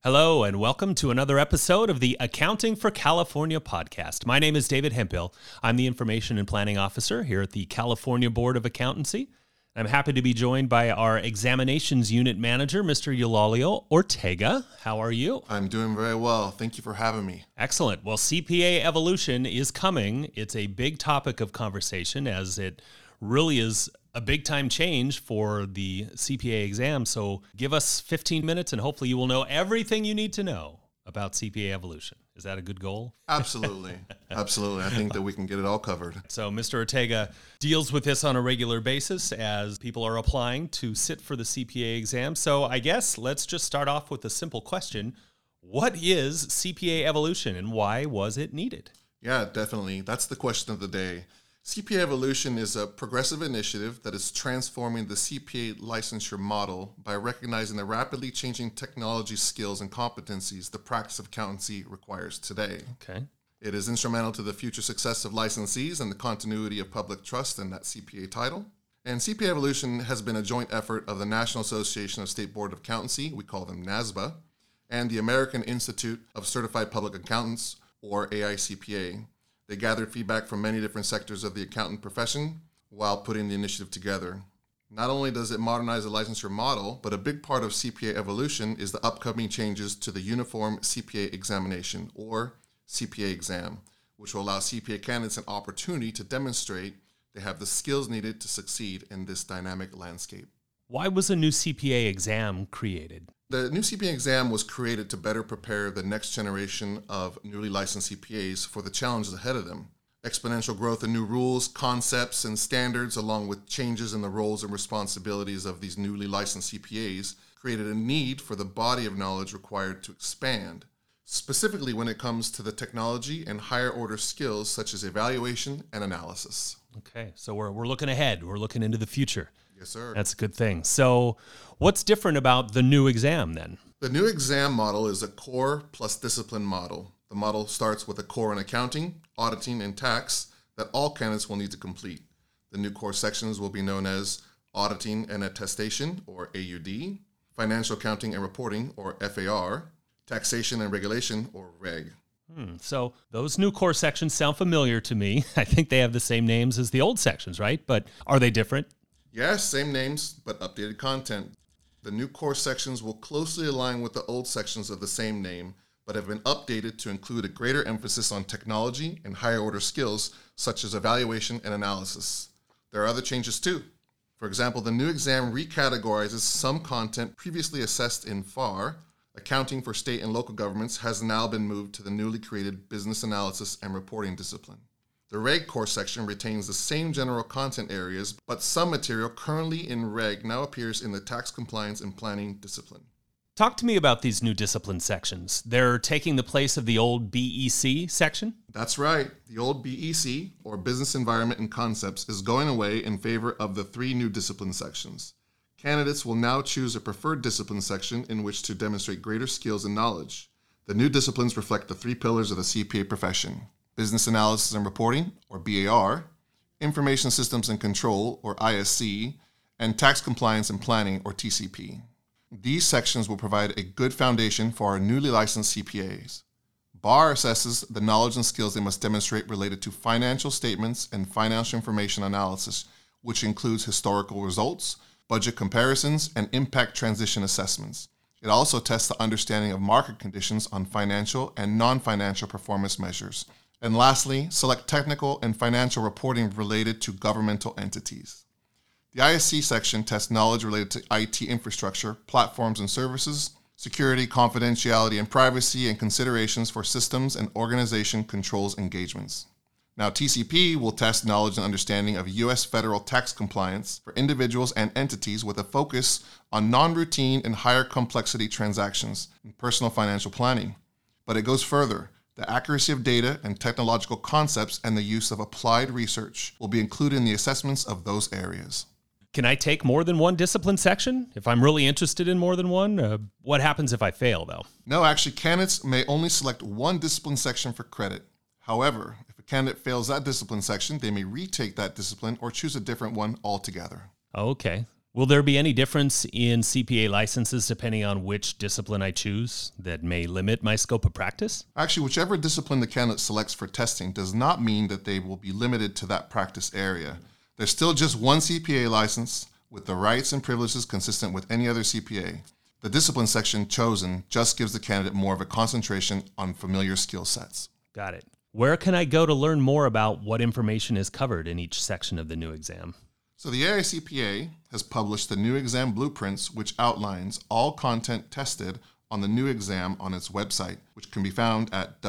Hello, and welcome to another episode of the Accounting for California podcast. My name is David Hemphill. I'm the Information and Planning Officer here at the California Board of Accountancy. I'm happy to be joined by our Examinations Unit Manager, Mr. Eulalio Ortega. How are you? I'm doing very well. Thank you for having me. Excellent. Well, CPA evolution is coming. It's a big topic of conversation as it really is a big-time change for the CPA exam. So give us 15 minutes and hopefully you will know everything you need to know about CPA evolution. Is that a good goal? Absolutely. Absolutely. I think that we can get it all covered. So Mr. Ortega deals with this on a regular basis as people are applying to sit for the CPA exam. So I guess let's just start off with a simple question. What is CPA evolution and why was it needed? Yeah, definitely. That's the question of the day. CPA Evolution is a progressive initiative that is transforming the CPA licensure model by recognizing the rapidly changing technology skills and competencies the practice of accountancy requires today. Okay. It is instrumental to the future success of licensees and the continuity of public trust in that CPA title. And CPA Evolution has been a joint effort of the National Association of State Board of Accountancy, we call them NASBA, and the American Institute of Certified Public Accountants, or AICPA. They gathered feedback from many different sectors of the accountant profession while putting the initiative together. Not only does it modernize the licensure model, but a big part of CPA evolution is the upcoming changes to the Uniform CPA Examination, or CPA exam, which will allow CPA candidates an opportunity to demonstrate they have the skills needed to succeed in this dynamic landscape. Why was a new CPA exam created? The new CPA exam was created to better prepare the next generation of newly licensed CPAs for the challenges ahead of them. Exponential growth in new rules, concepts, and standards, along with changes in the roles and responsibilities of these newly licensed CPAs, created a need for the body of knowledge required to expand, specifically when it comes to the technology and higher order skills such as evaluation and analysis. Okay, so we're looking ahead. We're looking into the future. Yes, sir. That's a good thing. So what's different about the new exam then? The new exam model is a core plus discipline model. The model starts with a core in accounting, auditing, and tax that all candidates will need to complete. The new core sections will be known as Auditing and Attestation, or AUD, Financial Accounting and Reporting, or FAR, Taxation and Regulation, or REG. So those new core sections sound familiar to me. I think they have the same names as the old sections, right? But are they different? Yes, same names, but updated content. The new core sections will closely align with the old sections of the same name, but have been updated to include a greater emphasis on technology and higher order skills, such as evaluation and analysis. There are other changes too. For example, the new exam recategorizes some content previously assessed in FAR. Accounting for state and local governments has now been moved to the newly created Business Analysis and Reporting discipline. The REG core section retains the same general content areas, but some material currently in REG now appears in the Tax Compliance and Planning discipline. Talk to me about these new discipline sections. They're taking the place of the old BEC section? That's right. The old BEC, or Business Environment and Concepts, is going away in favor of the three new discipline sections. Candidates will now choose a preferred discipline section in which to demonstrate greater skills and knowledge. The new disciplines reflect the three pillars of the CPA profession: Business Analysis and Reporting, or BAR, Information Systems and Control, or ISC, and Tax Compliance and Planning, or TCP. These sections will provide a good foundation for our newly licensed CPAs. BAR assesses the knowledge and skills they must demonstrate related to financial statements and financial information analysis, which includes historical results, budget comparisons, and impact transition assessments. It also tests the understanding of market conditions on financial and non-financial performance measures. And lastly, select technical and financial reporting related to governmental entities. The ISC section tests knowledge related to IT infrastructure, platforms and services, security, confidentiality and privacy, and considerations for systems and organization controls engagements. Now, TCP will test knowledge and understanding of U.S. federal tax compliance for individuals and entities with a focus on non-routine and higher complexity transactions and personal financial planning. But it goes further. The accuracy of data and technological concepts and the use of applied research will be included in the assessments of those areas. Can I take more than one discipline section? If I'm really interested in more than one, what happens if I fail, though? No, actually, candidates may only select one discipline section for credit. However, if a candidate fails that discipline section, they may retake that discipline or choose a different one altogether. Okay. Will there be any difference in CPA licenses depending on which discipline I choose that may limit my scope of practice? Actually, whichever discipline the candidate selects for testing does not mean that they will be limited to that practice area. There's still just one CPA license with the rights and privileges consistent with any other CPA. The discipline section chosen just gives the candidate more of a concentration on familiar skill sets. Got it. Where can I go to learn more about what information is covered in each section of the new exam? So the AICPA has published the new exam blueprints, which outlines all content tested on the new exam on its website, which can be found at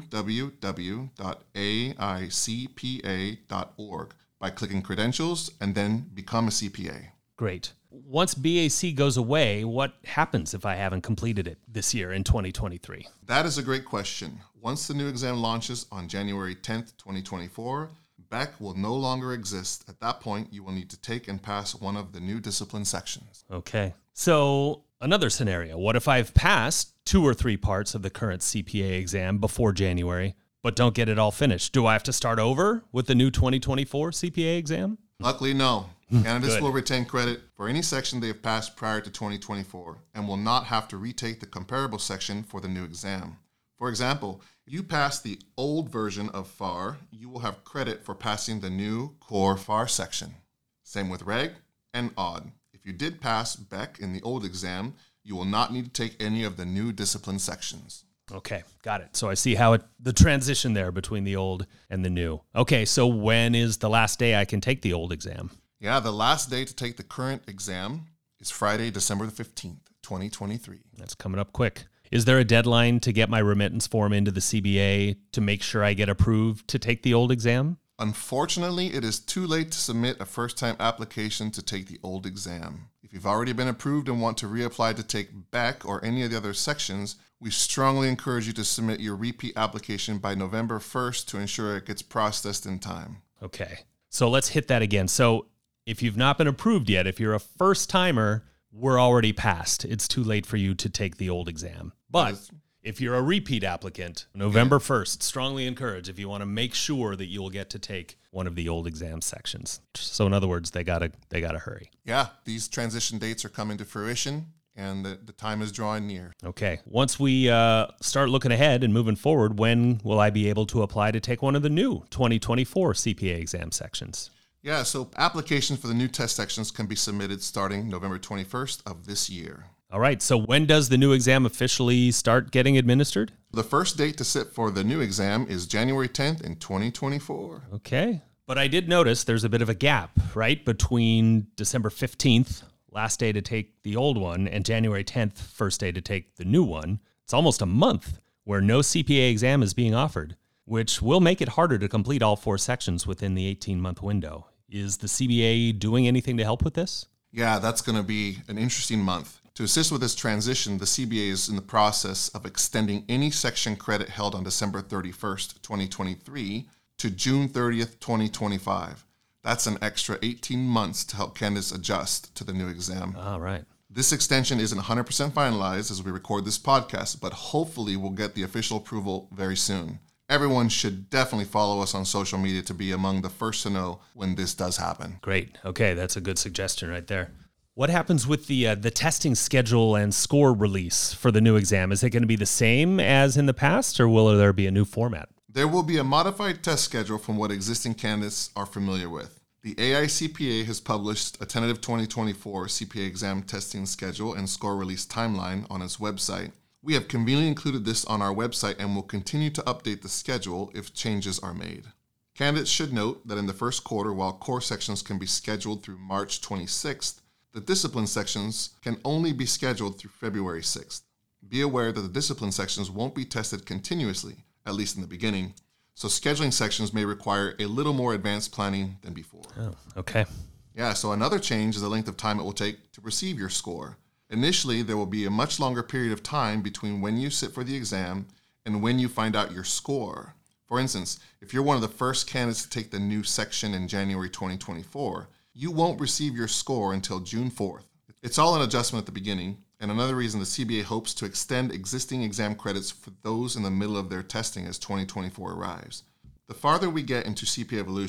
www.aicpa.org by clicking Credentials and then Become a CPA. Great. Once BAC goes away, what happens if I haven't completed it this year in 2023? That is a great question. Once the new exam launches on January 10th, 2024, BEC will no longer exist. At that point, you will need to take and pass one of the new discipline sections. Okay. So another scenario. What if I've passed 2 or 3 parts of the current CPA exam before January, but don't get it all finished? Do I have to start over with the new 2024 CPA exam? Luckily, no. Candidates Good. will retain credit for any section they have passed prior to 2024 and will not have to retake the comparable section for the new exam. For example, if you pass the old version of FAR, you will have credit for passing the new core FAR section. Same with Reg and ODD. If you did pass BEC in the old exam, you will not need to take any of the new discipline sections. Okay, got it. So I see how the transition there between the old and the new. Okay, so when is the last day I can take the old exam? Yeah, the last day to take the current exam is Friday, December the 15th, 2023. That's coming up quick. Is there a deadline to get my remittance form into the CBA to make sure I get approved to take the old exam? Unfortunately, it is too late to submit a first-time application to take the old exam. If you've already been approved and want to reapply to take BEC or any of the other sections, we strongly encourage you to submit your repeat application by November 1st to ensure it gets processed in time. Okay, so let's hit that again. So if you've not been approved yet, if you're a first-timer, we're already past. It's too late for you to take the old exam. But if you're a repeat applicant, November 1st, strongly encourage if you want to make sure that you will get to take one of the old exam sections. So in other words, they gotta hurry. Yeah, these transition dates are coming to fruition and the time is drawing near. Okay. Once we start looking ahead and moving forward, when will I be able to apply to take one of the new 2024 CPA exam sections? Yeah, so applications for the new test sections can be submitted starting November 21st of this year. All right, so when does the new exam officially start getting administered? The first date to sit for the new exam is January 10th in 2024. Okay. But I did notice there's a bit of a gap, right, between December 15th, last day to take the old one, and January 10th, first day to take the new one. It's almost a month where no CPA exam is being offered, which will make it harder to complete all 4 sections within the 18-month window. Is the CBA doing anything to help with this? Yeah, that's going to be an interesting month. To assist with this transition, the CBA is in the process of extending any section credit held on December 31st, 2023 to June 30th, 2025. That's an extra 18 months to help candidates adjust to the new exam. All right. This extension isn't 100% finalized as we record this podcast, but hopefully we'll get the official approval very soon. Everyone should definitely follow us on social media to be among the first to know when this does happen. Great. Okay, that's a good suggestion right there. What happens with the testing schedule and score release for the new exam? Is it going to be the same as in the past, or will there be a new format? There will be a modified test schedule from what existing candidates are familiar with. The AICPA has published a tentative 2024 CPA exam testing schedule and score release timeline on its website. We have conveniently included this on our website and will continue to update the schedule if changes are made. Candidates should note that in the first quarter, while core sections can be scheduled through March 26th, the discipline sections can only be scheduled through February 6th. Be aware that the discipline sections won't be tested continuously, at least in the beginning, so scheduling sections may require a little more advanced planning than before. Oh, okay. Yeah, so another change is the length of time it will take to receive your score. Initially, there will be a much longer period of time between when you sit for the exam and when you find out your score. For instance, if you're one of the first candidates to take the new section in January 2024, you won't receive your score until June 4th. It's all an adjustment at the beginning, and another reason the CBA hopes to extend existing exam credits for those in the middle of their testing as 2024 arrives. The farther we get into CPA evolution,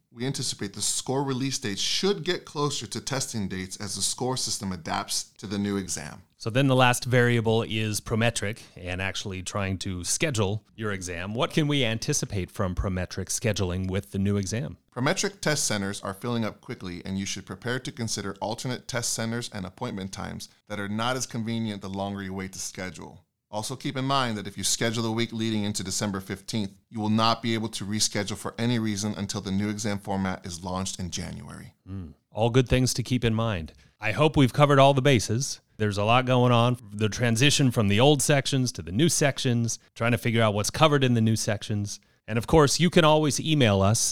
we anticipate the score release dates should get closer to testing dates as the score system adapts to the new exam. So then the last variable is Prometric and actually trying to schedule your exam. What can we anticipate from Prometric scheduling with the new exam? Prometric test centers are filling up quickly, and you should prepare to consider alternate test centers and appointment times that are not as convenient the longer you wait to schedule. Also keep in mind that if you schedule the week leading into December 15th, you will not be able to reschedule for any reason until the new exam format is launched in January. All good things to keep in mind. I hope we've covered all the bases. There's a lot going on. The transition from the old sections to the new sections, trying to figure out what's covered in the new sections. And of course, you can always email us,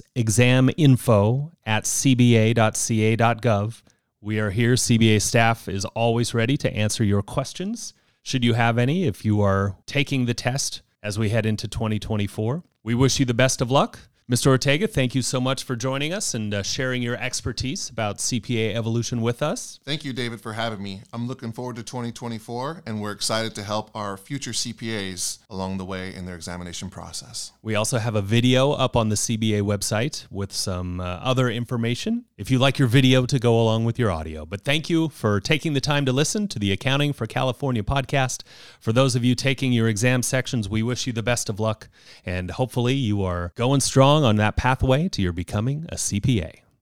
examinfo@cba.ca.gov. We are here. CBA staff is always ready to answer your questions, should you have any, if you are taking the test as we head into 2024. We wish you the best of luck. Mr. Ortega, thank you so much for joining us and sharing your expertise about CPA evolution with us. Thank you, David, for having me. I'm looking forward to 2024, and we're excited to help our future CPAs along the way in their examination process. We also have a video up on the CBA website with some other information if you like your video to go along with your audio. But thank you for taking the time to listen to the Accounting for California podcast. For those of you taking your exam sections, we wish you the best of luck, and hopefully you are going strong on that pathway to your becoming a CPA.